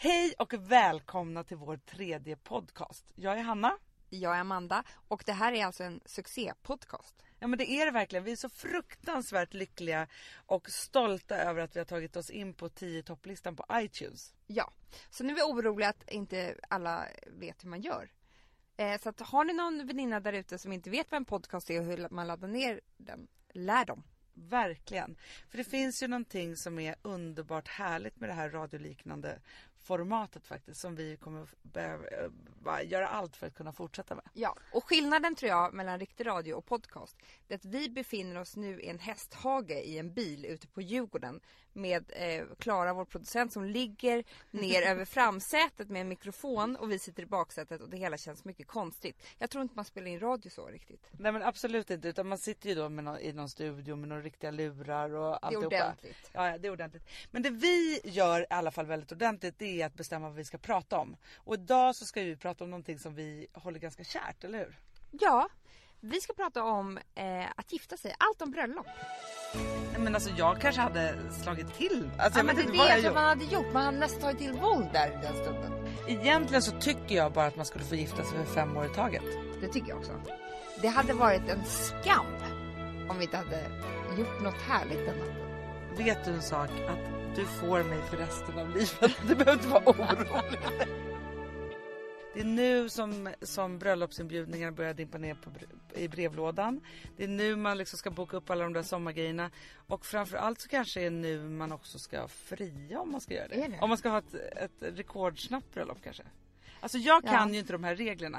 Hej och välkomna till vår 3:e podcast. Jag är Hanna. Jag är Amanda och det här är alltså en succépodcast. Ja, men det är det verkligen. Vi är så fruktansvärt lyckliga och stolta över att vi har tagit oss in på 10-topplistan på iTunes. Ja, så nu är vi oroliga att inte alla vet hur man gör. Så att har ni någon väninna där ute som inte vet vad en podcast är och hur man laddar ner den, lär dem. Verkligen. För det finns ju någonting som är underbart härligt med det här radioliknande formatet faktiskt. Som vi kommer behöva göra allt för att kunna fortsätta med. Ja, och skillnaden tror jag mellan riktig radio och podcast är att vi befinner oss nu i en hästhage i en bil ute på Djurgården. Med Klara, vår producent, som ligger ner över framsätet med en mikrofon och vi sitter i baksätet och det hela känns mycket konstigt. Jag tror inte man spelar in radio så riktigt. Nej, men absolut inte, utan man sitter ju då med i någon studio med några riktiga lurar och alltihopa. Det är ordentligt. Ja, det är ordentligt. Men det vi gör i alla fall väldigt ordentligt, det är att bestämma vad vi ska prata om. Och idag så ska vi prata om någonting som vi håller ganska kärt, eller hur? Ja, vi ska prata om att gifta sig, allt om bröllop. Men alltså jag kanske hade slagit till. Alltså, Ja, men det är det som man hade gjort. Man hade nästan tagit till våld där i den stunden. Egentligen så tycker jag bara att man skulle få gifta sig för 5 år i taget. Det tycker jag också. Det hade varit en skam om vi inte hade gjort något härligt den natten. Vet du en sak? Att du får mig för resten av livet. Du behöver inte vara orolig. Det är nu som bröllopsinbjudningar börjar dimpa ner i brevlådan. Det är nu man liksom ska boka upp alla de där sommargrejerna. Och framförallt så kanske är nu man också ska fria om man ska göra det. Är det? Om man ska ha ett rekordsnabbt bröllop kanske. Alltså jag kan ju inte de här reglerna.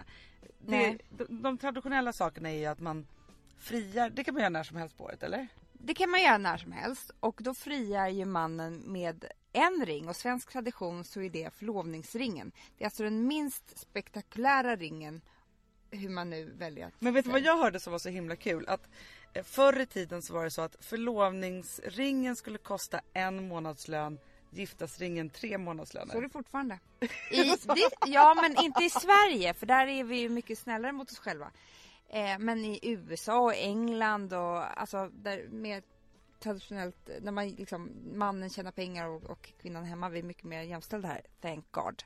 De traditionella sakerna är ju att man friar. Det kan man göra när som helst på året, eller? Det kan man göra när som helst. Och då friar ju mannen med en ring. Och svensk tradition så är det förlovningsringen. Det är alltså den minst spektakulära ringen. Hur man nu väljer att... Men vet du vad jag hörde som var så himla kul? Att förr i tiden så var det så att förlovningsringen skulle kosta 1 månadslön. Giftasringen 3 månadslöner. Så är det fortfarande. Ja, men inte i Sverige. För där är vi ju mycket snällare mot oss själva. Men i USA och England och alltså där mer traditionellt när man liksom mannen tjänar pengar och kvinnan hemma, vi är mycket mer jämställda här, thank God.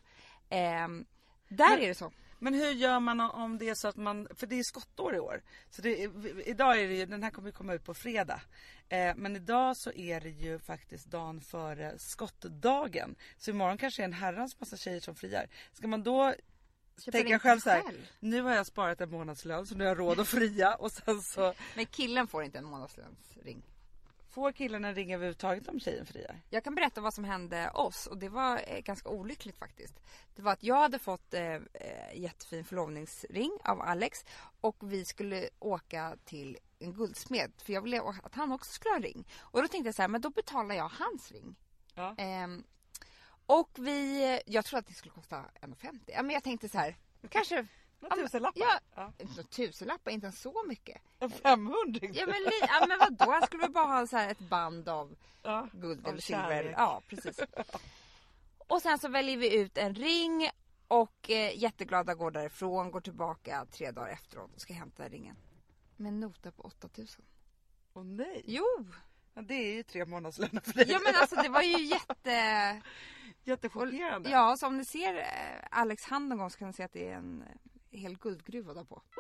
Där är det så. Men hur gör man om det är så att man, för det är skottår i år. Så idag är det ju, den här kommer komma ut på fredag. Men idag så är det ju faktiskt dagen före skottdagen. Så imorgon kanske är en herrans massa tjejer som friar. Ska man då tänka själv så här, nu har jag sparat 1 månadslön så nu har jag råd att fria och sen så... Men killen får inte en månadslönsring. Får killen en ring överhuvudtaget om tjejen friar? Jag kan berätta vad som hände oss och det var ganska olyckligt faktiskt. Det var att jag hade fått jättefin förlovningsring av Alex och vi skulle åka till en guldsmed för jag ville att han också skulle ha en ring. Och då tänkte jag så här, men då betalar jag hans ring. Ja. Och jag tror att det skulle kosta 1,50. Ja, men jag tänkte så här, kanske... Några tusenlappar? Ja. Tusenlappar, inte så mycket. 500? Ja, men vadå? Jag skulle väl bara ha så här ett band av guld eller silver. Kärlek. Ja, precis. Och sen så väljer vi ut en ring och jätteglada går därifrån. Går tillbaka 3 dagar efteråt och ska hämta ringen. Med en nota på 8 000. Åh nej. Jo. Ja, det är ju 3 månadslöner för dig. Ja, men alltså det var ju jättechockerande. Ja, så om ni ser Alex hand någon gång så kan ni se att det är en hel guldgruva där på.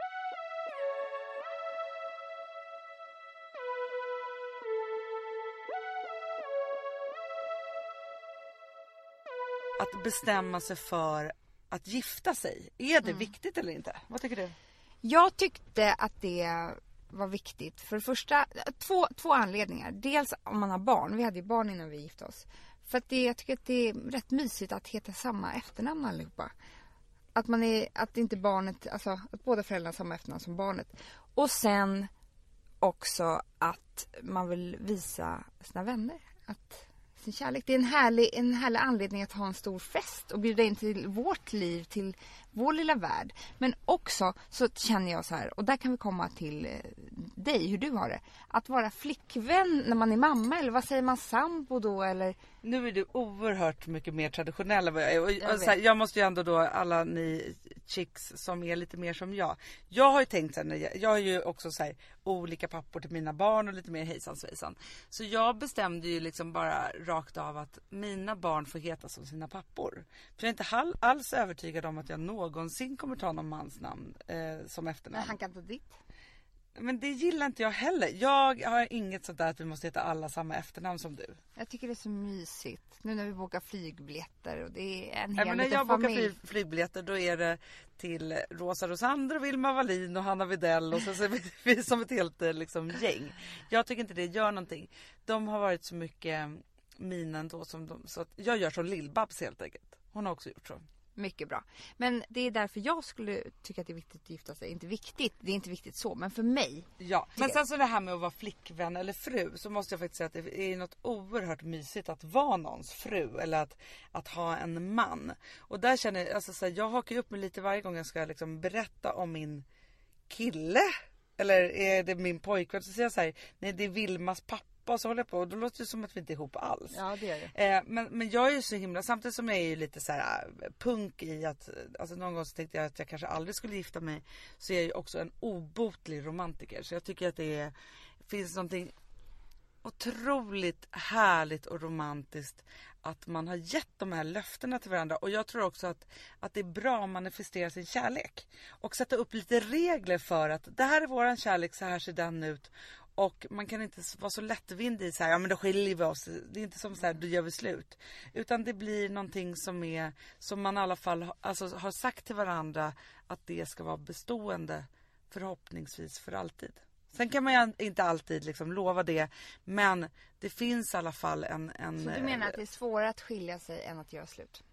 Att bestämma sig för att gifta sig. Är det viktigt eller inte? Vad tycker du? Jag tyckte att det var viktigt. För det första, två anledningar. Dels om man har barn. Vi hade ju barn innan vi gifte oss. För att jag tycker att det är rätt mysigt att heta samma efternamn allihopa. Att inte barnet, alltså att båda föräldrarna har samma efternamn som barnet. Och sen också att man vill visa sina vänner att sin kärlek. Det är en härlig anledning att ha en stor fest och bjuda in till vårt liv, till vår lilla värld. Men också så känner jag så här, och där kan vi komma till dig, hur du har det. Att vara flickvän när man är mamma, eller vad säger man, sambo då, eller... Nu är du oerhört mycket mer traditionell än vad jag är. Och så här, jag måste ju ändå då, alla ni chicks som är lite mer som jag. Jag har ju tänkt så här, jag har ju också så här, olika pappor till mina barn och lite mer hejsan svejsan. Så jag bestämde ju liksom bara rakt av att mina barn får heta som sina pappor. För jag är inte alls övertygad om att jag någonsin kommer ta någon mans namn som efternamn. Men han kan ta ditt. Men det gillar inte jag heller. Jag har inget sånt där att vi måste heta alla samma efternamn som du. Jag tycker det är så mysigt. Nu när vi bokar flygbiljetter och det är en Ja, hel men när jag familj. bokar flygbiljetter då är det till Rosa Rosander, Vilma Wallin och Hanna Videll och så är vi som ett helt liksom, gäng. Jag tycker inte det gör någonting. De har varit så mycket mina ändå som de, så att jag gör som Lill-Babs helt enkelt. Hon har också gjort så. Mycket bra. Men det är därför jag skulle tycka att det är viktigt att gifta sig. Inte viktigt, det är inte viktigt så, men för mig. Ja, men sen så det här med att vara flickvän eller fru, så måste jag faktiskt säga att det är något oerhört mysigt att vara någons fru eller att ha en man. Och där känner jag, alltså så här, jag hakar upp mig lite varje gång jag ska liksom berätta om min kille. Eller är det min pojkvän, så säger jag så här, nej det är Vilmas pappa. Och så håller jag på och då låter det som att vi inte är ihop alls. Ja, det gör det. Men jag är ju så himla, samtidigt som jag är ju lite så här punk i att, alltså någon gång så tänkte jag att jag kanske aldrig skulle gifta mig, så är jag ju också en obotlig romantiker. Så jag tycker att det finns någonting otroligt härligt och romantiskt att man har gett de här löftena till varandra. Och jag tror också att det är bra att manifestera sin kärlek och sätta upp lite regler för att det här är våran kärlek, så här ser den ut. Och man kan inte vara så lättvindig i så här, ja men då skiljer vi oss. Det är inte som så här, då gör vi slut. Utan det blir någonting som man i alla fall alltså, har sagt till varandra att det ska vara bestående, förhoppningsvis för alltid. Sen kan man ju inte alltid liksom lova det, men det finns i alla fall en... Så du menar att det är svårare att skilja sig än att göra slut?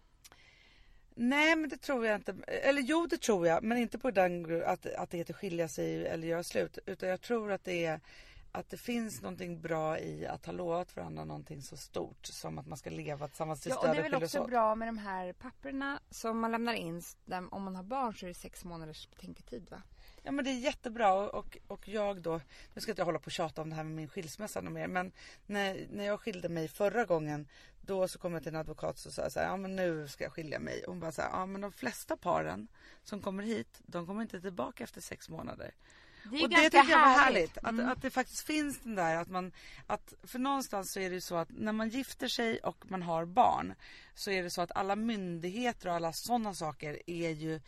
Nej, men det tror jag inte. Eller jo, det tror jag. Men inte på den att det heter skilja sig eller göra slut. Utan jag tror att det finns någonting bra i att ha lovat varandra någonting så stort som att man ska leva tillsammans till ja, och det är väl också bra med de här papperna som man lämnar in. Om man har barn så är det 6 månaders betänketid, va? Ja, men det är jättebra och jag då, nu ska inte jag hålla på och tjata om det här med min skilsmässa och mer, men när jag skilde mig förra gången, då så kom jag till en advokat och sa så här, ja men nu ska jag skilja mig. Och hon bara så här, ja men de flesta paren som kommer hit, de kommer inte tillbaka efter 6 månader. Och det tycker jag var härligt. Att det faktiskt finns den där för någonstans så är det ju så att när man gifter sig och man har barn, så är det så att alla myndigheter och alla sådana saker är ju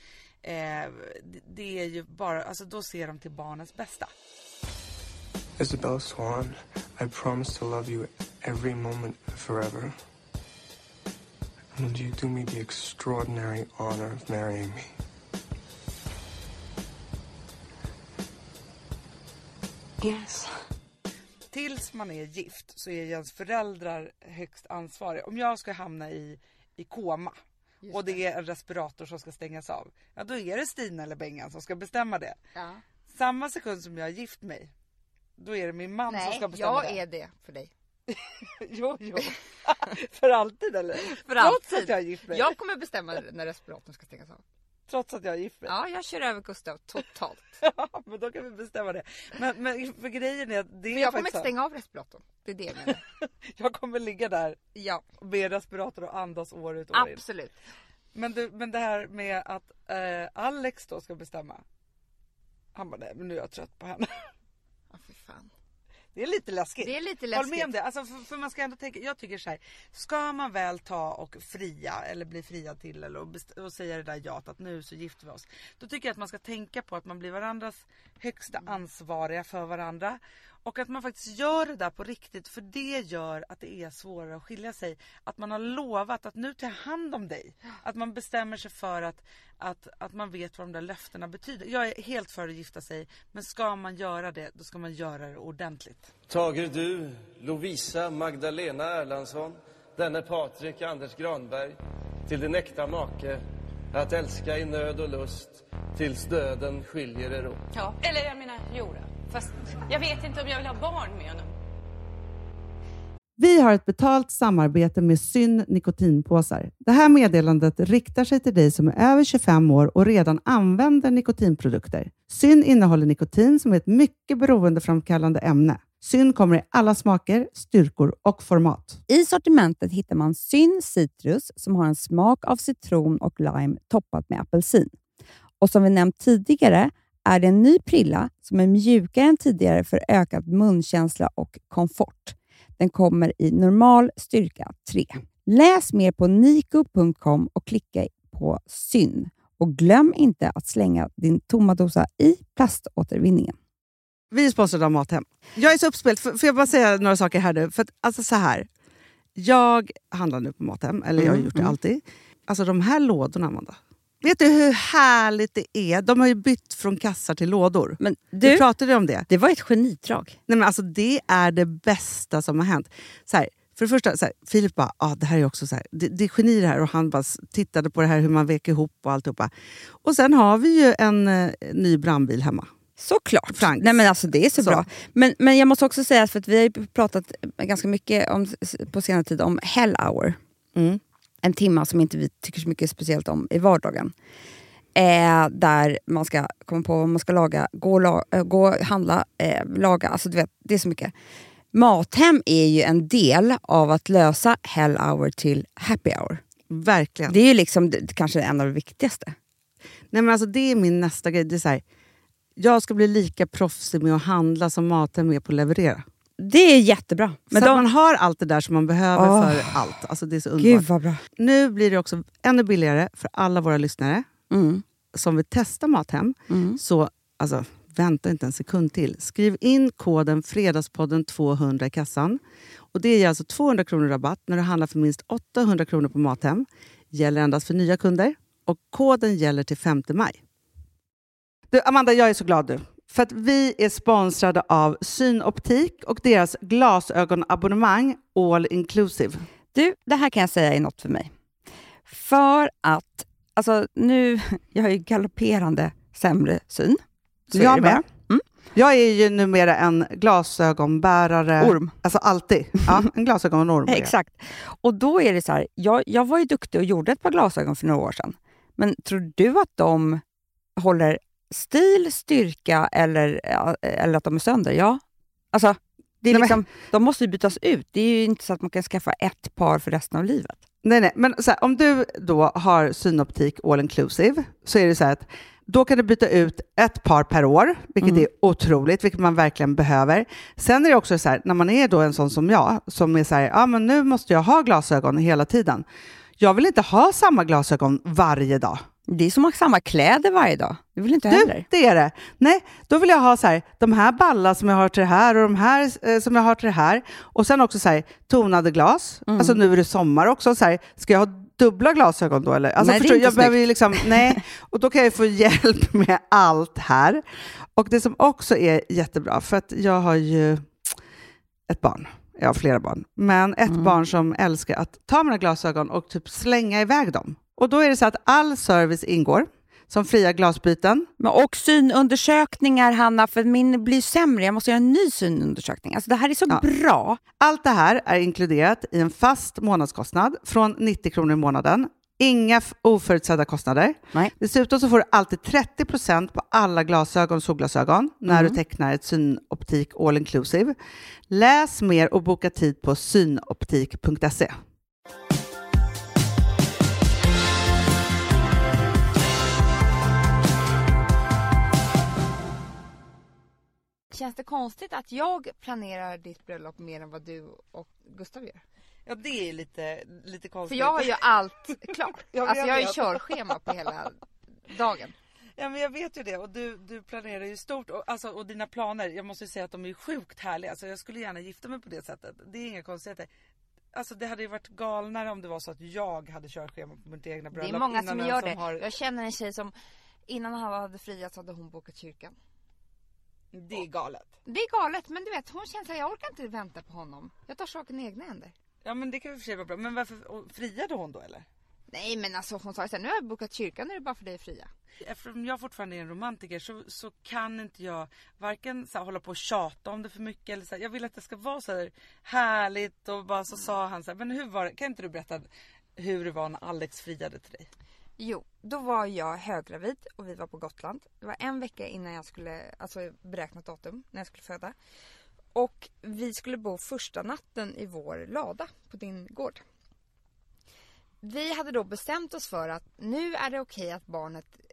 det är ju bara, alltså då ser de till barnets bästa. Isabella Swan, I promise to love you every moment forever. And would you do me the extraordinary honor of marrying me? Yes. Tills man är gift så är ens föräldrar högst ansvariga. Om jag ska hamna i koma och det är en respirator som ska stängas av, ja då är det Stina eller Bengan som ska bestämma det. Ja. Samma sekund som jag har gift mig, då är det min man som ska bestämma det. Nej, jag är det för dig. jo. För alltid eller? För alltid. Trots att jag har gift mig. Jag kommer bestämma när respiratorn ska stängas av. Trots att jag har gift mig. Ja, jag kör över Gustav totalt. Ja, men då kan vi bestämma det. Men för grejen är att det är jag kommer faktiskt inte stänga av respiratorn. Det är det jag menar. Jag kommer ligga där Ja, med respirator och andas år ut och år in. absolut. Men det här med att Alex då ska bestämma. Han bara, nej men nu är jag trött på henne. Ja, för fan. Det är lite läskigt. Det är lite Håll läskigt. med om det. Alltså för man ska ändå tänka, jag tycker så här, ska man väl ta och fria eller bli friad till eller och säga det där ja att nu så gifter vi oss. Då tycker jag att man ska tänka på att man blir varandras högsta ansvariga för varandra. Och att man faktiskt gör det där på riktigt, för det gör att det är svårare att skilja sig. Att man har lovat att nu ta hand om dig. Att man bestämmer sig för att man vet vad de där löftena betyder. Jag är helt för att gifta sig, men ska man göra det, då ska man göra det ordentligt. Tager du, Lovisa Magdalena Erlandsson, denne Patrik Anders Granberg, till din äkta make, att älska i nöd och lust, tills döden skiljer er åt. Ja, eller jag menar, jo då. Fast jag vet inte om jag vill ha barn med honom. Vi har ett betalt samarbete med Syn nikotinpåsar. Det här meddelandet riktar sig till dig som är över 25 år och redan använder nikotinprodukter. Syn innehåller nikotin som är ett mycket beroendeframkallande ämne. Syn kommer i alla smaker, styrkor och format. I sortimentet hittar man Syn Citrus som har en smak av citron och lime toppat med apelsin. Och som vi nämnt tidigare är det en ny prilla som är mjukare än tidigare för ökad munkänsla och komfort. Den kommer i normal styrka 3. Läs mer på nico.com och klicka på syn. Och glöm inte att slänga din tomma dosa i plaståtervinningen. Vi är sponsrade av Mathem. Jag är så uppspelt. Får jag bara säga några saker här nu? För att, alltså så här. Jag handlar nu på Mathem. Eller jag har gjort det alltid. Alltså de här lådorna, Amanda. Vet du hur härligt det är? De har ju bytt från kassar till lådor. Men du pratade om det. Det var ett genidrag. Nej, men alltså, det är det bästa som har hänt. Så här, för det första, så här, Filip bara, det här är också så här, det är geni det här. Och han bara tittade på det här hur man vek ihop och alltihopa. Och sen har vi ju en ny brandbil hemma. Såklart. Franks. Nej, men alltså det är så bra. Men jag måste också säga, för att vi har ju pratat ganska mycket på senare tid om Hell Hour. En timma som inte vi tycker så mycket speciellt om i vardagen. Där man ska komma på vad man ska laga, gå handla, laga. Alltså du vet, det är så mycket. Mathem är ju en del av att lösa Hell Hour till Happy Hour. Verkligen. Det är ju liksom kanske en av det viktigaste. Nej, men alltså det är min nästa grej. Det är så här, jag ska bli lika proffsig med att handla som Mathem är på att leverera. Det är jättebra. Men så man har allt det där som man behöver för allt. Alltså det är så underbart. Gud vad bra. Nu blir det också ännu billigare för alla våra lyssnare som vill testa Mathem. Så alltså, vänta inte en sekund till. Skriv in koden Fredagspodden 200 i kassan. Och det ger alltså 200 kronor rabatt när du handlar för minst 800 kronor på Mathem. Gäller endast för nya kunder. Och koden gäller till 5 maj. Du, Amanda, jag är så glad nu. För att vi är sponsrade av Synoptik och deras glasögonabonnemang All Inclusive. Du, det här kan jag säga är något för mig. För att, alltså nu, jag har ju galopperande sämre syn. Så jag är det med. Jag är ju numera en glasögonbärare. Orm. Alltså alltid. Ja, en glasögonorm. Exakt. Och då är det så här, jag var ju duktig och gjorde ett par glasögon för några år sedan. Men tror du att de håller stil, styrka eller att de är sönder? Ja. Alltså, det är liksom, de måste ju bytas ut. Det är ju inte så att man kan skaffa ett par för resten av livet. Nej. Men så här, om du då har Synoptik All Inclusive så är det så här att då kan du byta ut ett par per år, vilket är otroligt, vilket man verkligen behöver. Sen är det också så här, när man är då en sån som jag, som är så här, men nu måste jag ha glasögon hela tiden. Jag vill inte ha samma glasögon varje dag. Det är som att ha samma kläder varje dag. Det vill inte heller. Det är det. Nej, då vill jag ha så här, de här ballar som jag har till det här och de här som jag har till det här. Och sen också så här, tonade glas. Alltså nu är det sommar också. Så här, ska jag ha dubbla glasögon då? Eller? Alltså, nej, förstår, jag behöver ju liksom, nej. Och då kan jag få hjälp med allt här. Och det som också är jättebra, för att jag har ju ett barn. Jag har flera barn. Men ett barn som älskar att ta mina glasögon och typ slänga iväg dem. Och då är det så att all service ingår. Som fria glasbyten. Och synundersökningar, Hanna, för min blir sämre. Jag måste göra en ny synundersökning. Alltså det här är så bra. Allt det här är inkluderat i en fast månadskostnad från 90 kronor i månaden. Inga oförutsedda kostnader. Nej. Dessutom så får du alltid 30% på alla glasögon och solglasögon när du tecknar ett Synoptik All Inclusive. Läs mer och boka tid på synoptik.se. Känns det konstigt att jag planerar ditt bröllop mer än vad du och Gustav gör? Ja, det är lite konstigt. För jag har ju allt klart. Jag har ju körschema på hela dagen. Ja, men jag vet ju det. Och du planerar ju stort. Och dina planer, jag måste ju säga att de är sjukt härliga. Alltså, jag skulle gärna gifta mig på det sättet. Det är inga konstigheter. Alltså, det hade ju varit galnare om det var så att jag hade körschema på mitt egna bröllop. Det är många som gör det. Jag känner en tjej som innan han hade friat så hade hon bokat kyrkan. Det är galet. Det är galet, men du vet, hon känner att jag orkar inte vänta på honom. Jag tar saken i egna händer. Ja, men det kan vi för sig vara bra. Men varför friade hon då, eller? Nej, men alltså hon sa så här, nu har jag bokat kyrkan, nu är det bara för dig att fria. Eftersom jag fortfarande är en romantiker så kan inte jag varken så här, hålla på och tjata om det för mycket. Eller så här, jag vill att det ska vara så här härligt. Och bara så sa han så här, men hur var det? Kan inte du berätta hur det var när Alex friade till dig? Jo, då var jag höggravid och vi var på Gotland. Det var en vecka innan jag skulle, alltså beräknat datum, när jag skulle föda. Och vi skulle bo första natten i vår lada på din gård. Vi hade då bestämt oss för att nu är det okej att barnet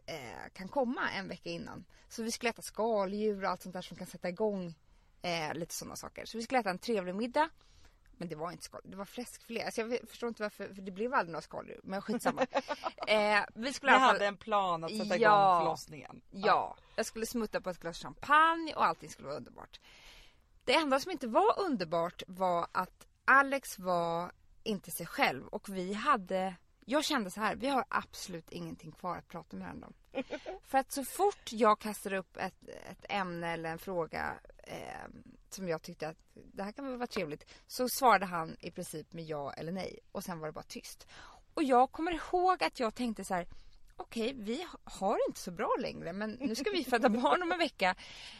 kan komma en vecka innan. Så vi skulle äta skaldjur och allt sånt där som kan sätta igång lite sådana saker. Så vi skulle äta en trevlig middag. Men det var inte skaldjur, det var fläskfilé. Alltså jag förstår inte varför, för det blev aldrig några skaldjur. Men skitsamma. Vi skulle hade en plan att sätta igång förlossningen. Ja, jag skulle smutta på ett glas champagne och allting skulle vara underbart. Det enda som inte var underbart var att Alex var inte sig själv. Och jag kände så här, vi har absolut ingenting kvar att prata med varandra om. För att så fort jag kastar upp ett ämne eller en fråga som jag tyckte att det här kan väl vara trevligt, så svarade han i princip med ja eller nej. Och sen var det bara tyst. Och jag kommer ihåg att jag tänkte så här, okej, vi har inte så bra längre, men nu ska vi föda barn om en vecka.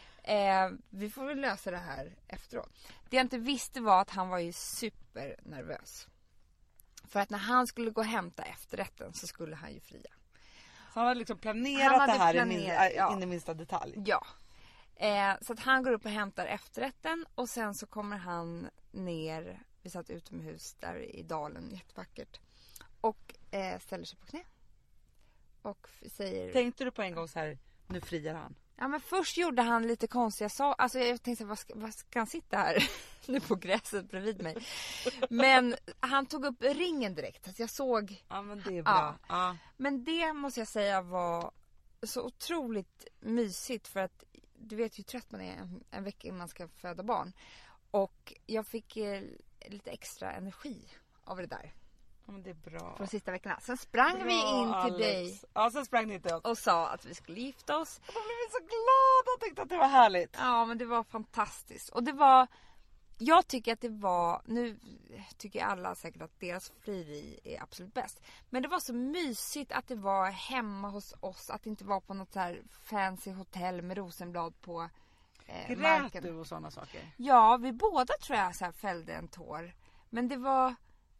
Vi får väl lösa det här efteråt. Det jag inte visste var att han var ju supernervös. För att när han skulle gå och hämta efterrätten så skulle han ju fria. Så han hade liksom planerat det här in i minsta detalj. Ja. Så att han går upp och hämtar efterrätten. Och sen så kommer han ner. Vi satt utomhus där i dalen, jättevackert. Och ställer sig på knä. Och säger... Tänkte du på en gång så här, nu friar han? Ja, men först gjorde han lite konstiga saker. Alltså jag tänkte, vad ska han sitta här nu på gräset bredvid mig? Men han tog upp ringen direkt. Så jag såg... Ja, men det är bra. Ja. Men det måste jag säga var så otroligt mysigt. För att du vet ju hur trött man är en vecka innan man ska föda barn. Och jag fick lite extra energi av det där. Ja, men det är bra. För de sista veckorna. Sen sprang vi in till dig. Ja, sen sprang ni till oss. Och sa att vi skulle gifta oss. Och då blev vi så glada och tyckte att det var härligt. Ja, men det var fantastiskt. Och det var... Jag tycker att det var... Nu tycker alla säkert att deras frieri är absolut bäst. Men det var så mysigt att det var hemma hos oss. Att det inte var på något så här fancy hotell med rosenblad på marken. Grät du och sådana saker? Ja, vi båda tror jag så här fällde en tår. Men det var...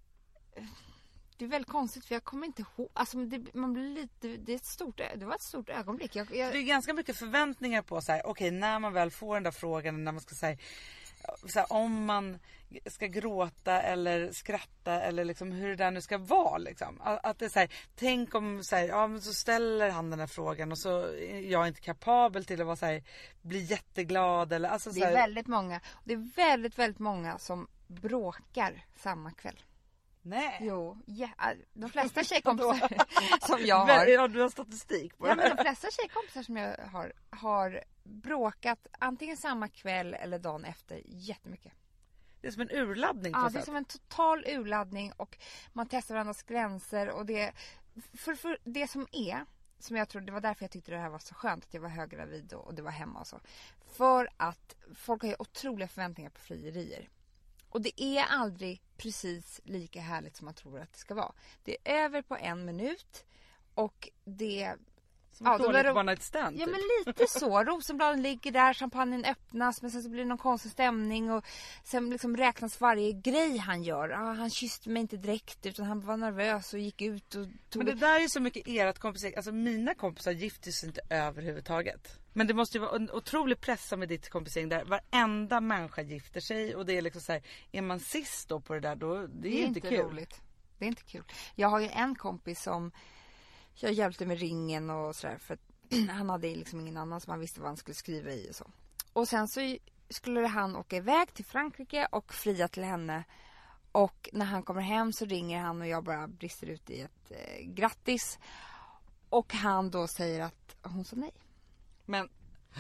Det är väldigt konstigt för jag kommer inte ihåg. Alltså man blir lite, det var ett stort ögonblick. Det är ganska mycket förväntningar på så här, okej, när man väl får den där frågan, när man ska säga så här, om man ska gråta eller skratta eller liksom hur det där nu ska vara liksom. Att det är så här, tänk om så här, ja, men så ställer han den här frågan och så är jag inte kapabel till att vara så här, bli jätteglad eller alltså så här. Det är väldigt många. Det är väldigt, väldigt många som bråkar samma kväll. Nej. Jo, de flesta tjejkompisar som jag har. Ja, du har statistik på det. Ja, men de flesta tjejkompisar som jag har bråkat antingen samma kväll eller dagen efter jättemycket. Det är som en urladdning på sätt. sätt. Det är som en total urladdning och man testar varandras gränser och det för det som jag tror, det var därför jag tyckte det här var så skönt att jag var höggravid och det var hemma och så. För att folk har ju otroliga förväntningar på frierier. Och det är aldrig precis lika härligt som man tror att det ska vara. Det är över på 1 minut. Och det... Som ett dåligt one night stand. Ja, men lite så. Rosenbladen ligger där, champagnen öppnas. Men sen så blir det någon konstig stämning. Och sen liksom räknas varje grej han gör. Han kysste mig inte direkt utan han var nervös och gick ut och tog... Men det där är så mycket ert kompisar. Alltså mina kompisar gifter sig inte överhuvudtaget. Men det måste ju vara en otrolig pressa med ditt kompisering där varenda människa gifter sig och det är liksom så här, är man sist då på det där då det är inte kul. Roligt. Det är inte kul. Jag har ju en kompis som jag hjälpte med ringen och sådär för att han hade liksom ingen annan som han visste vad han skulle skriva i och så. Och sen så skulle han åka iväg till Frankrike och fria till henne. Och när han kommer hem så ringer han och jag bara brister ut i ett grattis. Och han då säger att hon sa nej. Men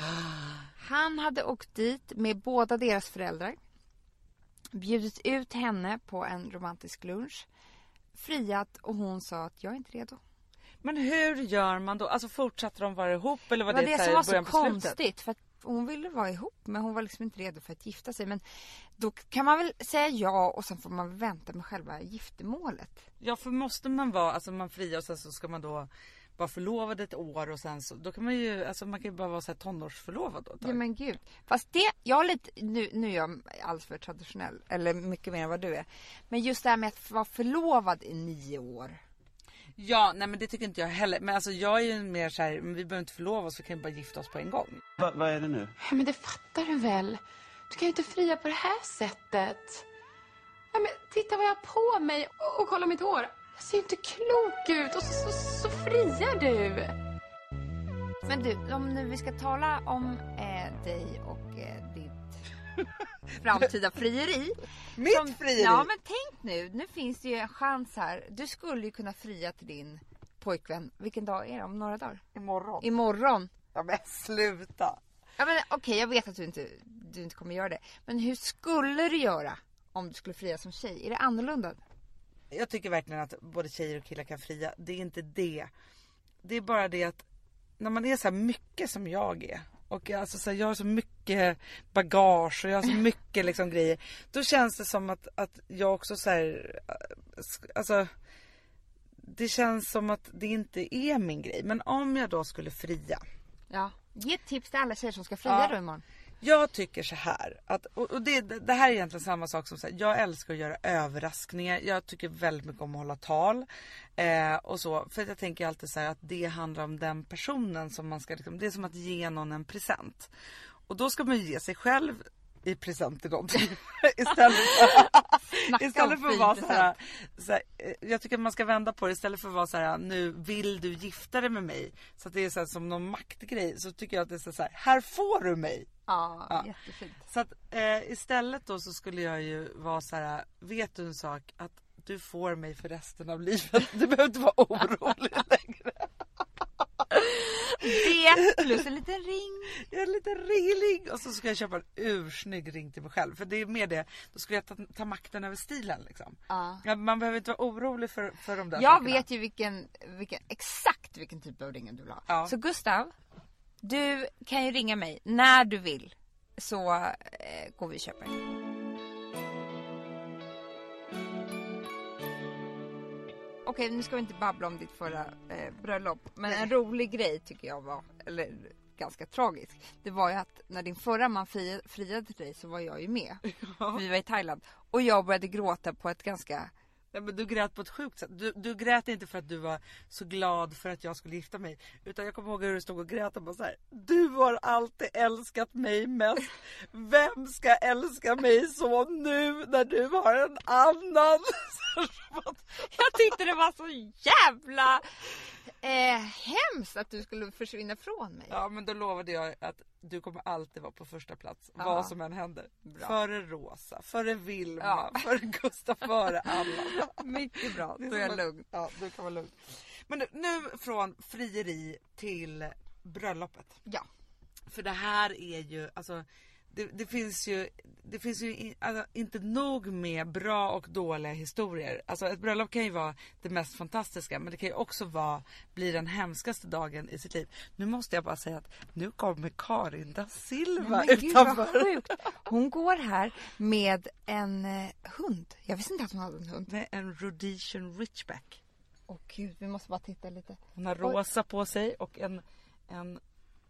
han hade åkt dit med båda deras föräldrar. Bjudit ut henne på en romantisk lunch. Friat och hon sa att jag är inte redo. Men hur gör man då? Alltså fortsatte de vara ihop eller var det som var så konstigt för att hon ville vara ihop men hon var liksom inte redo för att gifta sig. Men då kan man väl säga ja och sen får man vänta med själva giftermålet. Ja, för måste man vara, alltså man friar och sen så ska man då vara förlovad ett år och sen så, då kan man ju, alltså man kan ju bara vara så här tonårsförlovad då. Ja men gud. Fast det, jag är lite, nu är jag alldeles för traditionell, eller mycket mer än vad du är. Men just det här med att vara förlovad i 9 år. Ja, nej men det tycker inte jag heller. Men alltså jag är ju mer så här, vi behöver inte förlova oss, vi kan ju bara gifta oss på en gång. Vad är det nu? Ja, men det fattar du väl. Du kan ju inte fria på det här sättet. Ja, men titta vad jag har på mig och kolla mitt hår. Jag ser inte klok ut och så friar du. Men du, om nu vi ska tala om dig och ditt framtida frieri. Mitt frieri? Ja, men tänk nu finns det ju en chans här. Du skulle ju kunna fria till din pojkvän. Vilken dag är det? Om några dagar? Imorgon. Ja, men sluta. Ja, men okej, jag vet att du inte kommer göra det. Men hur skulle du göra om du skulle fria som tjej? Är det annorlunda? Jag tycker verkligen att både tjejer och killar kan fria. Det är inte det. Det är bara det att när man är så här mycket som jag är. Och alltså, så här, jag har så mycket bagage och jag har så mycket liksom, grejer. Då känns det som att jag också så här, alltså, det känns som att det inte är min grej. Men om jag då skulle fria. Ja, ge ett tips till alla tjejer som ska fria då imorgon. Jag tycker så här att, och det här är egentligen samma sak som så här, jag älskar att göra överraskningar. Jag tycker väldigt mycket om att hålla tal och så, för jag tänker alltid så här att det handlar om den personen som man ska liksom, det är som att ge någon en present. Och då ska man ju ge sig själv i present till någonting istället för att vara så här, jag tycker att man ska vända på det istället för att vara så här, nu vill du gifta dig med mig, så att det är så här, som någon maktgrej, så tycker jag att det är så här får du mig. Ja, jättefint. Så att istället då så skulle jag ju vara så här, vet du en sak, att du får mig för resten av livet. Du behöver inte vara orolig längre. Det plus en liten ring. Ja, en liten ring. Och så ska jag köpa en ursnygg ring till mig själv. För det är mer det, då skulle jag ta makten över stilen liksom. Ja, man behöver inte vara orolig för de där jag sakerna. vet ju exakt vilken typ av ring du vill ha. Ja. Så Gustav, du kan ju ringa mig när du vill. Så går vi och köper. Okej, nu ska vi inte babbla om ditt förra bröllop. Men en rolig grej tycker jag var, eller ganska tragisk. Det var ju att när din förra man friade till dig så var jag ju med. Ja. Vi var i Thailand. Och jag började gråta på ett ganska... Ja, men du grät på ett sjukt sätt. Du grät inte för att du var så glad för att jag skulle gifta mig. Utan jag kommer ihåg hur du stod och grät och bara så här: du har alltid älskat mig mest. Vem ska älska mig så nu när du har en annan? Jag tyckte det var så jävla hemskt att du skulle försvinna från mig. Ja, men då lovade jag att du kommer alltid vara på första plats. Aha. Vad som än händer. Bra. Före Rosa, före Vilma, före Gustav, före alla. Mycket bra, då är jag lugn. Ja, du kan vara lugn. Men nu från frieri till bröllopet. Ja. För det här är ju, alltså... Det finns ju alltså, inte nog med bra och dåliga historier. Alltså ett bröllop kan ju vara det mest fantastiska, men det kan ju också bli den hemskaste dagen i sitt liv. Nu måste jag bara säga att nu kommer Karin da Silva utanför. Sjukt. Hon går här med en hund. Jag visste inte att hon hade en hund. Nej, en Rhodesian Ridgeback. Åh gud, vi måste bara titta lite. Hon har rosa på sig och en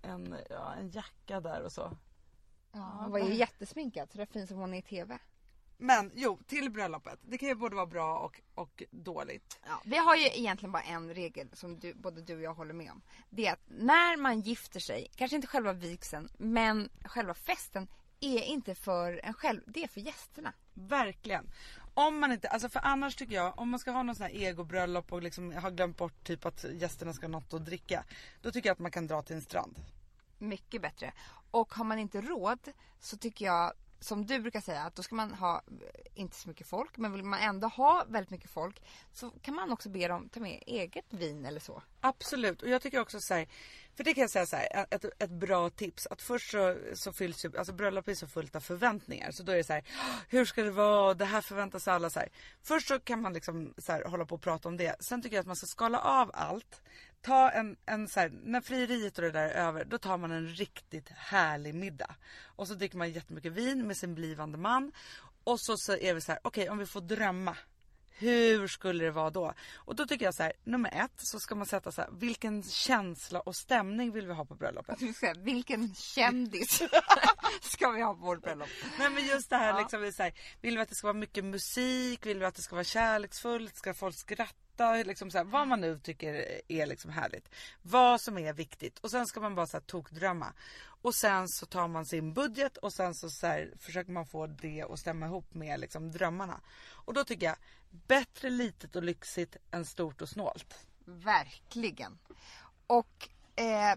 jacka där och så. Ja, hon var ju jättesminkad, så det är fint som hon är i tv. Men till bröllopet. Det kan ju både vara bra och dåligt. Ja, vi har ju egentligen bara en regel som både du och jag håller med om. Det är att när man gifter sig, kanske inte själva vigseln, men själva festen är inte för en själv, det är för gästerna. Verkligen. Om man inte, alltså för annars tycker jag, om man ska ha någon sån här egobröllop och liksom har glömt bort typ att gästerna ska ha något att dricka, då tycker jag att man kan dra till en strand. Mycket bättre. Och har man inte råd så tycker jag, som du brukar säga, att då ska man ha inte så mycket folk. Men vill man ändå ha väldigt mycket folk så kan man också be dem ta med eget vin eller så. Absolut. Och jag tycker också så här, för det kan jag säga så här, ett bra tips. Att först så fylls ju, alltså bröllop är så fullt av förväntningar. Så då är det så här, hur ska det vara? Det här förväntas alla så här. Först så kan man liksom så här, hålla på och prata om det. Sen tycker jag att man ska skala av allt. Ta en så här, när frieriet och det där är över, då tar man en riktigt härlig middag. Och så dricker man jättemycket vin med sin blivande man. Och så är vi så här, okej, om vi får drömma. Hur skulle det vara då? Och då tycker jag så här, nummer 1 så ska man sätta så här, vilken känsla och stämning vill vi ha på bröllopet? Vilken kändis ska vi ha på vårt bröllop? Nej, men just det här liksom, vi säger, vill vi att det ska vara mycket musik? Vill vi att det ska vara kärleksfullt? Ska folk skratta? Liksom så här, vad man nu tycker är liksom härligt. Vad som är viktigt. Och sen ska man bara så här tokdrömma. Och sen så tar man sin budget och sen så här, försöker man få det att stämma ihop med liksom drömmarna. Och då tycker jag, bättre litet och lyxigt än stort och snålt. Verkligen. Och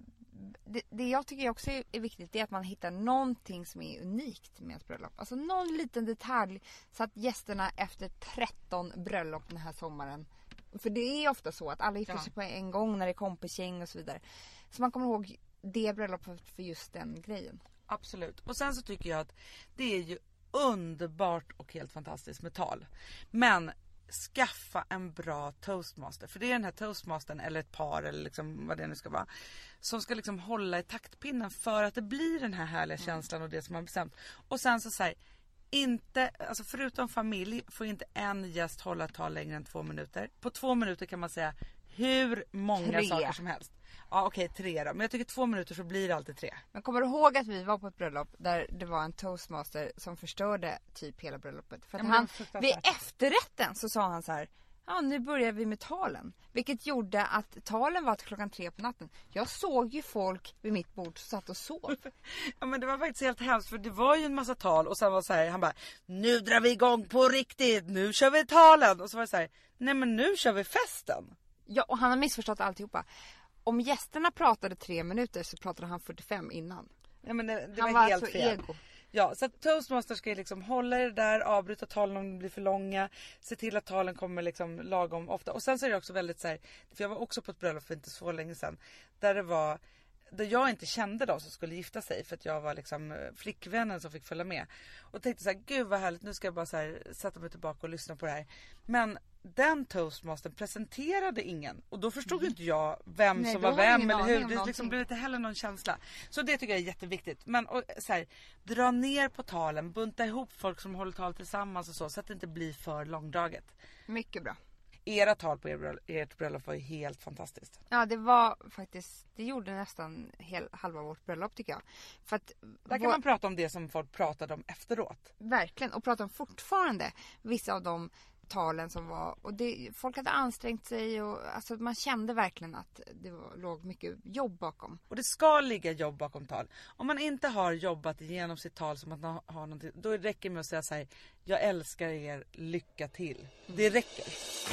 det jag tycker också är viktigt är att man hittar någonting som är unikt med ett bröllop. Alltså någon liten detalj så att gästerna efter 13 bröllop den här sommaren, för det är ofta så att alla gifter sig på en gång när det är kompisgäng och så vidare. Så man kommer ihåg det bröllopet för just den grejen. Absolut. Och sen så tycker jag att det är ju underbart och helt fantastiskt med tal. Men skaffa en bra toastmaster. För det är den här toastmastern eller ett par eller liksom vad det nu ska vara. Som ska liksom hålla i taktpinnen för att det blir den här härliga känslan och det som man bestämt. Och sen så säger inte, alltså förutom familj får inte en gäst hålla ett tal längre än 2 minuter. På 2 minuter kan man säga hur många 3. saker som helst. Ja okej, 3 då. Men jag tycker 2 minuter så blir det alltid 3. Men kommer du ihåg att vi var på ett bröllop där det var en toastmaster som förstörde typ hela bröllopet? För att vid efterrätten så sa han så här: ja, nu börjar vi med talen. Vilket gjorde att talen var till 3:00 på natten. Jag såg ju folk vid mitt bord som satt och sov. Ja men det var faktiskt helt hemskt för det var ju en massa tal och sen var så här, han bara, nu drar vi igång på riktigt, nu kör vi talen. Och så var det så här, nej men nu kör vi festen. Ja, och han har missförstått alltihopa. Om gästerna pratade 3 minuter så pratade han 45 innan. Ja men det han var helt alltså fel. Ego. Ja, så att toastmaster ska ju liksom hålla det där, avbryta talen om de blir för långa, se till att talen kommer liksom lagom ofta. Och sen så är det också väldigt så här, för jag var också på ett bröllop för inte så länge sedan, där jag inte kände de som skulle gifta sig för att jag var liksom flickvännen som fick följa med. Och tänkte så här, gud vad härligt, nu ska jag bara så här sätta mig tillbaka och lyssna på det här. Men den toastmastern presenterade ingen. Och då förstod inte jag vem som var vem eller hur. Det liksom blev inte heller någon känsla. Så det tycker jag är jätteviktigt. Men så här, dra ner på talen, bunta ihop folk som håller tal tillsammans och så att det inte blir för långdraget. Mycket bra. Era tal på ert bröllop var ju helt fantastiskt. Ja, det var faktiskt, det gjorde nästan halva vårt bröllop tycker jag. För att där kan man prata om det som folk pratade om efteråt. Verkligen, och prata om fortfarande vissa av de talen som var, och folk hade ansträngt sig och alltså man kände verkligen att det låg mycket jobb bakom. Och det ska ligga jobb bakom tal. Om man inte har jobbat igenom sitt tal som att man har någonting, då räcker det med att säga så här: jag älskar er, lycka till. Det räcker.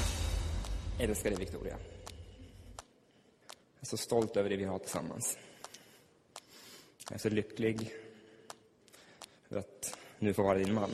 Jag älskar dig, Victoria. Jag är så stolt över det vi har tillsammans. Jag är så lycklig för att nu få vara din man.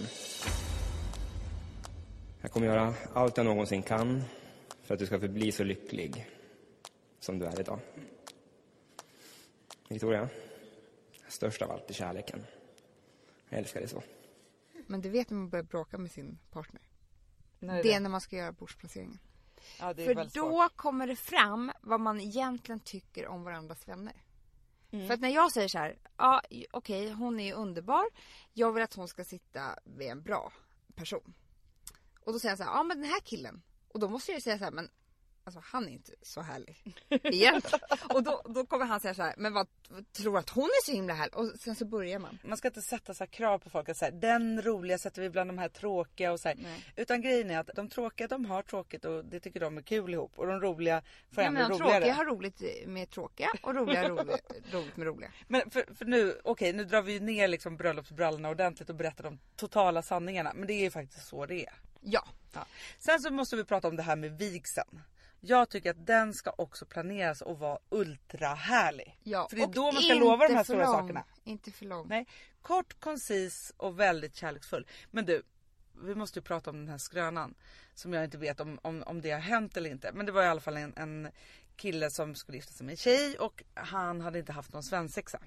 Jag kommer göra allt jag någonsin kan för att du ska förbli så lycklig som du är idag. Victoria, störst av allt är kärleken. Jag älskar dig så. Men du vet när man börjar bråka med sin partner. Det är när man ska göra bordsplaceringen. Ja, det är för då kommer det fram vad man egentligen tycker om varandras vänner. För att när jag säger så här, ja okej, hon är underbar. Jag vill att hon ska sitta vid en bra person. Och då säger jag så här, ja men den här killen. Och då måste jag säga så här, men alltså han är inte så härlig egentligen. Och då kommer han säga så här, men vad tror att hon är så himla härlig? Och sen så börjar man. Man ska inte sätta så här krav på folk att säga, den roliga sätter vi bland de här tråkiga och så här. Utan grejen är att de tråkiga, de har tråkigt och det tycker de är kul ihop. Och de roliga får ändå roligare. De tråkiga har roligt med tråkiga och roliga roligt med roliga. Men för nu, nu drar vi ju ner liksom bröllopsbrallorna ordentligt och berättar de totala sanningarna. Men det är ju faktiskt så det är. Ja. Sen så måste vi prata om det här med vigseln. Jag tycker att den ska också planeras och vara ultra härlig. Ja, för det är då man ska lova de här stora sakerna. Inte för lång. Nej, kort, koncis och väldigt kärleksfull. Men du, vi måste ju prata om den här skrönan. Som jag inte vet om det har hänt eller inte. Men det var i alla fall en kille som skulle gifta sig med en tjej. Och han hade inte haft någon svensexa.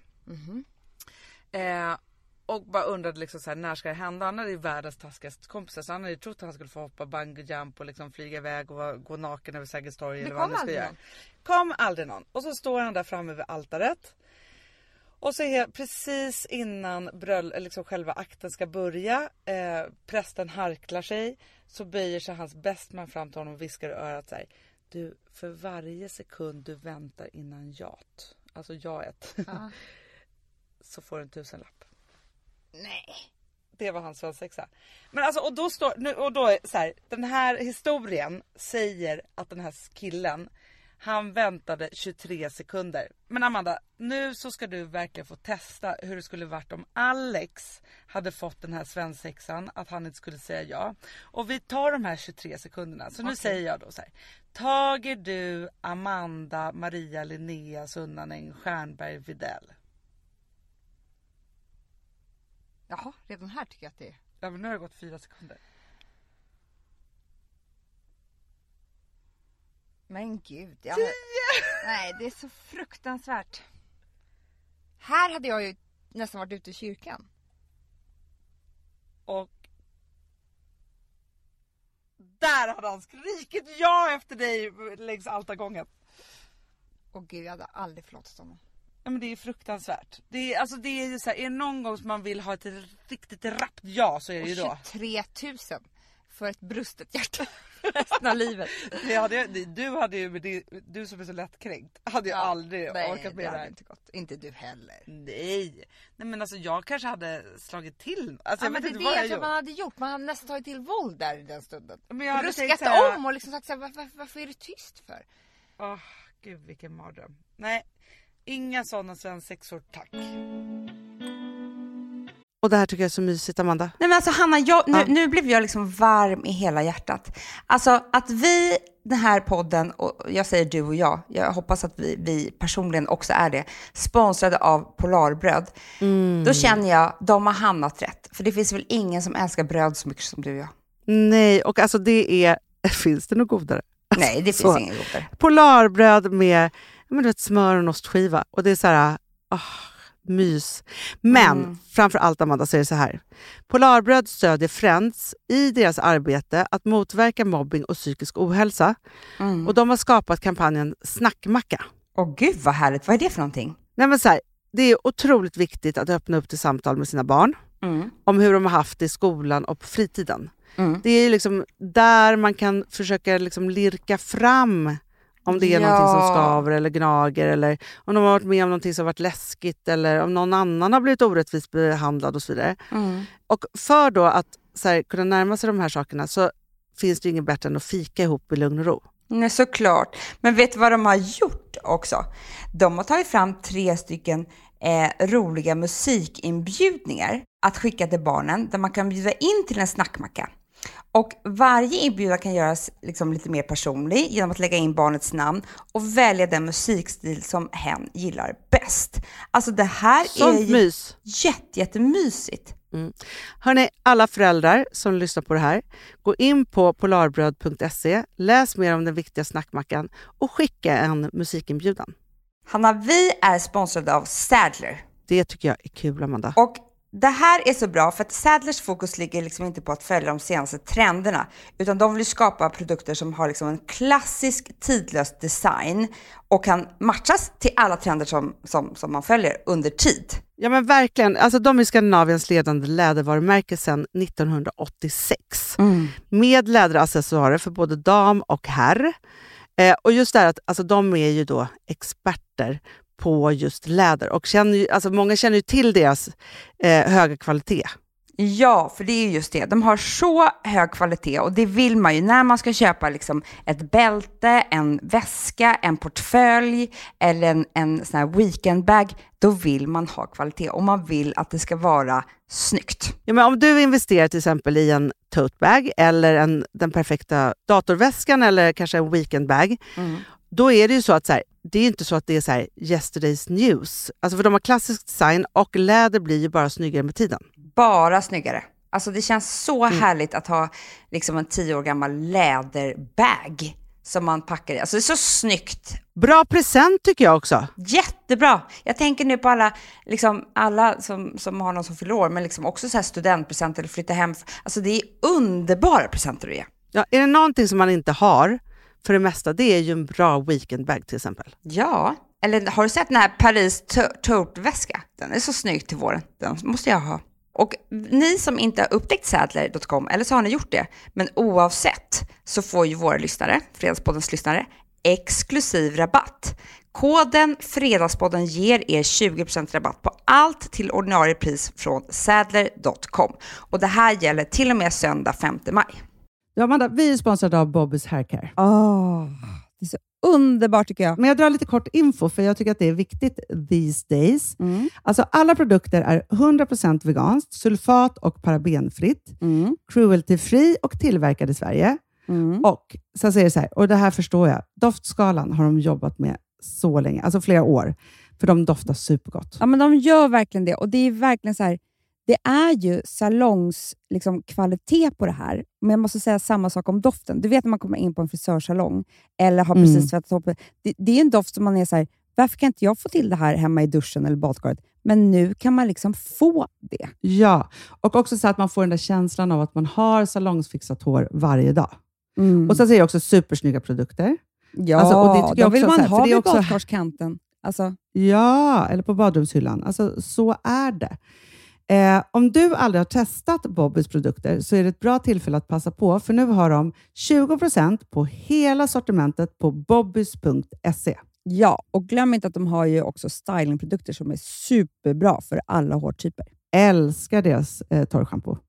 Och bara undrade liksom så här, när ska det hända? Han hade ju världens taskigaste kompisar. Så han hade ju trott att han skulle få hoppa bungee jump och liksom flyga iväg och gå naken över Sergels torg. Eller vad han ska göra. Kom aldrig någon. Och så står han där framme vid altaret. Och så precis innan liksom själva akten ska börja. Prästen harklar sig. Så böjer sig hans bästman fram till honom och viskar i örat så här: du, för varje sekund du väntar innan jat. Alltså jaet. Så får du en 1000-lapp. Nej. Det var hans svensexa. Men alltså, och då är så här, den här historien säger att den här killen, Han väntade 23 sekunder. Men Amanda, nu så ska du verkligen få testa hur det skulle varit om Alex hade fått den här svensexan, att han inte skulle säga ja. Och vi tar de här 23 sekunderna. Så nu säger jag då så här: Tager du Amanda, Maria, Linnea, Sunnanen, Stjernberg, Videll? Jaha, redan här tycker jag att det är. Ja, men nu har det gått 4 sekunder. Men gud, nej, det är så fruktansvärt. Här hade jag ju nästan varit ute i kyrkan. Och där hade han skrikit ja efter dig längs altargången. Och gud, jag hade aldrig förlåtit honom. Ja, men det är fruktansvärt. Det är, alltså, det är ju så här, är det någon gång som man vill ha ett riktigt rappt ja, så är det ju då. 23 000 för ett brustet hjärta resten av livet. Du som är så lättkränkt hade ju aldrig orkat med det här. Inte gått. Inte du heller. Nej, men alltså jag kanske hade slagit till. Alltså, ja, men det är det man hade gjort. Man hade nästan tagit till våld där i den stunden. Men jag hade ruskat här... om och liksom sagt så här, varför är du tyst för? Gud, vilken mardröm. Nej, inga sådana svensexor, tack. Och det här tycker jag är så mysigt, Amanda. Nej men alltså Hanna, nu blev jag liksom varm i hela hjärtat. Alltså att vi, den här podden, och jag säger du och jag hoppas att vi personligen också är det, sponsrade av Polarbröd. Då känner jag, de har hamnat rätt. För det finns väl ingen som älskar bröd så mycket som du och jag. Nej, och alltså det är, finns det något godare? Nej, det finns inget godare. Polarbröd med smör och ostskiva. Och det är så här, mys. Men framför allt, Amanda, så är det så här. Polarbröd stödjer Friends i deras arbete att motverka mobbing och psykisk ohälsa. Och de har skapat kampanjen Snackmacka. Åh gud vad härligt, vad är det för någonting? Nej, men så här, det är otroligt viktigt att öppna upp till samtal med sina barn. Om hur de har haft det i skolan och på fritiden. Det är liksom där man kan försöka liksom lirka fram om det är någonting som skaver eller gnager, eller om de har varit med om någonting som har varit läskigt, eller om någon annan har blivit orättvist behandlad och så vidare. Och för då att så här, kunna närma sig de här sakerna så finns det inget bättre än att fika ihop i lugn och ro. Nej, såklart. Men vet du vad de har gjort också? De har tagit fram 3 stycken roliga musikinbjudningar att skicka till barnen, där man kan bjuda in till en snackmacka. Och varje inbjudan kan göras liksom lite mer personlig genom att lägga in barnets namn och välja den musikstil som hen gillar bäst. Alltså det här sånt är mys. jättemysigt. Hörrni, alla föräldrar som lyssnar på det här, gå in på polarbröd.se, läs mer om den viktiga snackmackan och skicka en musikinbjudan. Hanna, vi är sponsrade av Sadler. Det tycker jag är kul, Amanda. Och det här är så bra för att Sadlers fokus ligger liksom inte på att följa de senaste trenderna, utan de vill skapa produkter som har liksom en klassisk tidlös design och kan matchas till alla trender som man följer under tid. Ja, men verkligen. Alltså, de är Skandinaviens ledande lädervarumärke sedan 1986. Med läderaccessoarer för både dam och herr. Och just det här att alltså, de är ju då experter på just läder. Och många känner ju till deras höga kvalitet. Ja, för det är just det. De har så hög kvalitet och det vill man ju när man ska köpa liksom ett bälte, en väska, en portfölj eller en sån här weekendbag. Då vill man ha kvalitet och man vill att det ska vara snyggt. Ja, men om du investerar till exempel i en tote bag eller den perfekta datorväskan eller kanske en weekendbag, då är det ju så att så här, det är inte så att det är så här yesterday's news. Alltså för de har klassisk design och läder blir ju bara snyggare med tiden. Bara snyggare. Alltså det känns så härligt att ha liksom en 10 år gammal läderbag som man packar i. Alltså det är så snyggt. Bra present tycker jag också. Jättebra. Jag tänker nu på alla som har någon som fyller år, men liksom också så här studentpresenter eller flytta hem. Alltså det är underbara presenter att ge. Ja, är det någonting som man inte har för det mesta, det är ju en bra weekendbag till exempel. Ja, eller har du sett den här Paris tote-väska? Den är så snygg till våren. Den måste jag ha. Och ni som inte har upptäckt Sadler.com, eller så har ni gjort det, men oavsett så får ju våra lyssnare, Fredagspoddens lyssnare, exklusiv rabatt. Koden Fredagspodden ger er 20% rabatt på allt till ordinarie pris från Sadler.com. Och det här gäller till och med söndag 5 maj. Ja, Amanda, vi är sponsrade av Bobby's Haircare. Det är så underbart tycker jag. Men jag drar lite kort info för jag tycker att det är viktigt these days. Alltså alla produkter är 100% veganskt, sulfat och parabenfritt, cruelty-free och tillverkad i Sverige. Och sen säger det så här, och det här förstår jag, doftskalan har de jobbat med så länge, alltså flera år, för de doftar supergott. Ja, men de gör verkligen det, och det är verkligen så här, det är ju salongs liksom, kvalitet på det här. Men jag måste säga samma sak om doften. Du vet när man kommer in på en frisörsalong eller har precis tvättat upp. Det är en doft som man är så här, varför kan inte jag få till det här hemma i duschen eller badkaret? Men nu kan man liksom få det. Ja, och också så att man får den där känslan av att man har salongsfixat hår varje dag. Och sen säger jag också supersnygga produkter. Ja, alltså, och det tycker jag vill också, man ha vid också... badkarskanten. Alltså. Ja, eller på badrumshyllan. Alltså, så är det. Om du aldrig har testat Bobbys produkter så är det ett bra tillfälle att passa på, för nu har de 20% på hela sortimentet på bobbys.se. Ja, och glöm inte att de har ju också stylingprodukter som är superbra för alla hårtyper. Älskar deras torrschampo.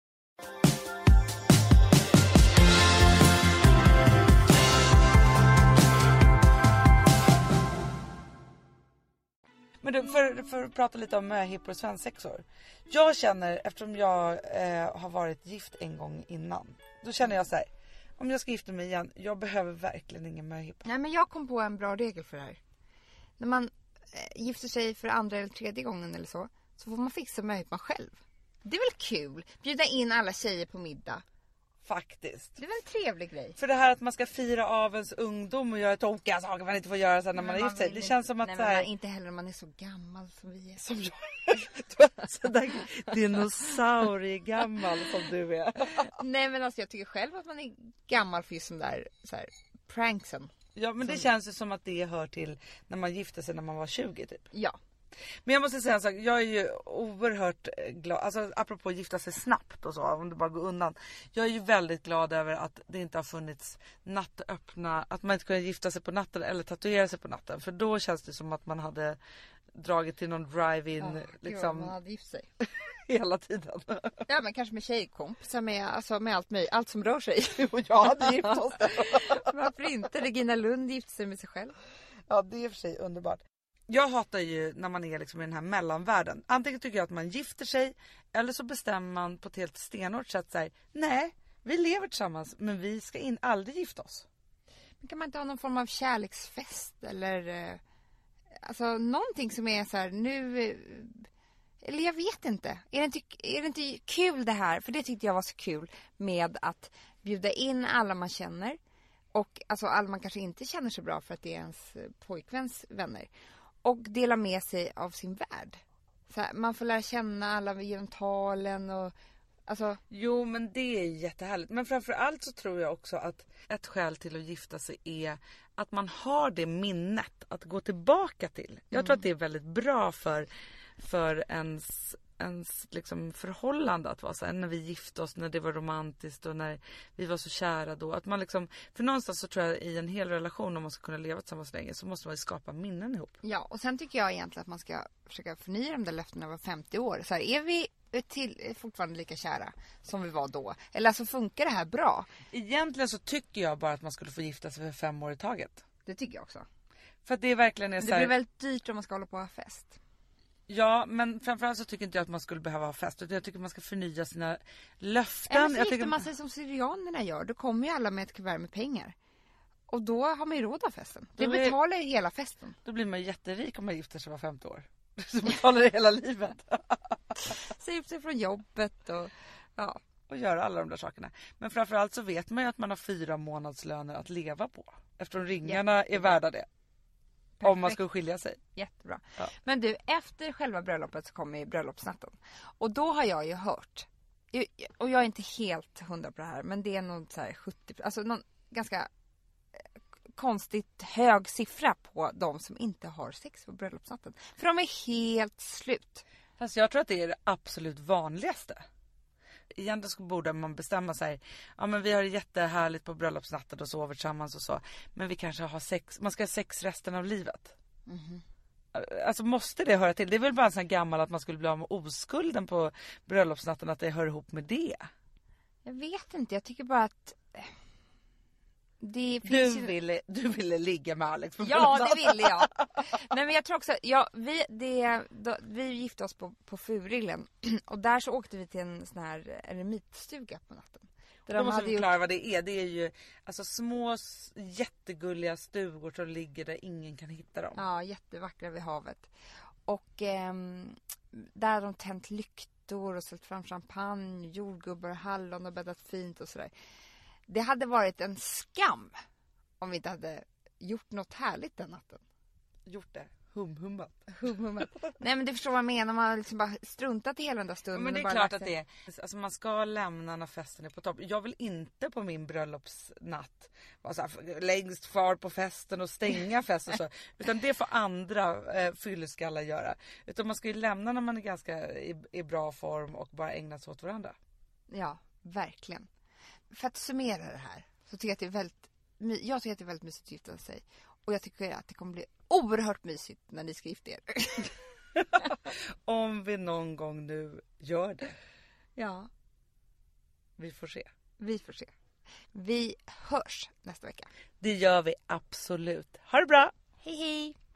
Men du, för att prata lite om möhippor och svensexor. Jag känner, eftersom jag har varit gift en gång innan, då känner jag så här, om jag ska gifta mig igen, jag behöver verkligen ingen möhippa. Nej, men jag kom på en bra regel för det här. När man gifter sig för andra eller tredje gången eller så får man fixa möhippan själv. Det är väl kul? Bjuda in alla tjejer på middag. Faktiskt. Det är väl en trevlig grej. För det här att man ska fira av ens ungdom och göra tokiga saker man inte får göra sen när man är gift sig. Det känns som att... Nej, så här... men inte heller när man är så gammal som vi är. Som jag. Så där dinosauriegammal som du är. Nej, men alltså jag tycker själv att man är gammal för just sån där så här, pranksen. Ja, men det känns ju som att det hör till när man gifte sig när man var 20 typ. Ja. Men jag måste säga en sak, jag är ju oerhört glad, alltså apropå gifta sig snabbt och så, om det bara går undan. Jag är ju väldigt glad över att det inte har funnits nattöppna, att man inte kunde gifta sig på natten eller tatuera sig på natten. För då känns det som att man hade dragit till någon drive-in liksom. Man hade gift sig. Hela tiden. Ja, men kanske med tjejkompisar med, alltså med allt möjligt, allt som rör sig. Och jag hade gift oss. Varför inte? Regina Lund gifte sig med sig själv. Ja, det är i och för sig underbart. Jag hatar ju när man är liksom i den här mellanvärlden. Antingen tycker jag att man gifter sig, eller så bestämmer man på ett helt stenhårt sätt så här, nej, vi lever tillsammans men vi ska aldrig gifta oss. Men kan man inte ha någon form av kärleksfest eller alltså någonting som är så här nu, eller jag vet inte. Är det inte kul det här? För det tyckte jag var så kul med att bjuda in alla man känner. Och alltså alla man kanske inte känner så bra för att det är ens pojkväns vänner. Och dela med sig av sin värld. Så här, man får lära känna alla genom talen och alltså... Jo, men det är jättehärligt. Men framförallt så tror jag också att ett skäl till att gifta sig är att man har det minnet att gå tillbaka till. Jag tror att det är väldigt bra för ens liksom förhållande att vara så här, när vi gifte oss, när det var romantiskt och när vi var så kära då, att man liksom, för någonstans så tror jag i en hel relation, om man ska kunna leva tillsammans länge, så måste man ju skapa minnen ihop. Ja, och sen tycker jag egentligen att man ska försöka förnya de där löftena var 50 år. Så här, är vi fortfarande lika kära som vi var då? Eller alltså funkar det här bra? Egentligen så tycker jag bara att man skulle få gifta sig för 5 år i taget. Det tycker jag också. För att det verkligen är så här... Det blir väldigt dyrt om man ska hålla på och ha fest. Ja, men framförallt så tycker inte jag att man skulle behöva ha fest. Jag tycker man ska förnya sina löften. Eller så gifter man sig som syrianerna gör. Då kommer ju alla med ett kuvert med pengar. Och då har man ju råd av festen. Det betalar ju hela festen. Då blir man jätterik om man gifter sig var 50 år. Så betalar det hela livet. Säg upp sig från jobbet och ja. Och göra alla de där sakerna. Men framförallt så vet man ju att man har 4 månadslöner att leva på. Eftersom ringarna är värda det. Perfekt. Om man ska skilja sig. Jättebra. Ja. Men du, efter själva bröllopet så kommer ju bröllopsnatten. Och då har jag ju hört, och jag är inte helt 100 på det här, men det är nog så här 70, alltså någon ganska konstigt hög siffra på de som inte har sex på bröllopsnatten. För de är helt slut. Fast jag tror att det är det absolut vanligaste. Egentligen så borde man bestämma sig. Ja, men vi har det jättehärligt på bröllopsnatten och sover tillsammans och så. Men vi kanske har sex. Man ska ha sex resten av livet. Alltså måste det höra till? Det är väl bara en sån här gammal att man skulle bli av med oskulden på bröllopsnatten, att det hör ihop med det. Jag vet inte. Jag tycker bara att det finns Du ville ligga med Alex på Ja, bröllop. det ville jag. Nej, men jag tror också, vi gifte oss på Furillen och där så åkte vi till en sån här eremitstuga på natten. Då måste vi förklara vad det är. Det är ju alltså små jättegulliga stugor som ligger där ingen kan hitta dem. Ja, jättevackra vid havet. Och där har de tänt lyktor och sällt fram champagne, jordgubbar och hallon och bäddat fint och sådär. Det hade varit en skam om vi inte hade gjort något härligt den natten. Gjort det. Humhummat. Nej, men du förstår vad jag menar. Man har liksom bara struntat i hela den där stunden. Men det är klart att det är. Alltså man ska lämna när festen är på topp. Jag vill inte på min bröllopsnatt vara så här, längst far på festen och stänga festen och så. Utan det får andra fylleskallar göra. Utan man ska ju lämna när man är ganska i bra form och bara ägna sig åt varandra. Ja, verkligen. För att summera det här så tycker jag att det är väldigt mysigt att gifta sig. Och jag tycker att det kommer bli oerhört mysigt när ni ska gifta er. Om vi någon gång nu gör det. Ja. Vi får se. Vi hörs nästa vecka. Det gör vi absolut. Ha det bra! Hej hej!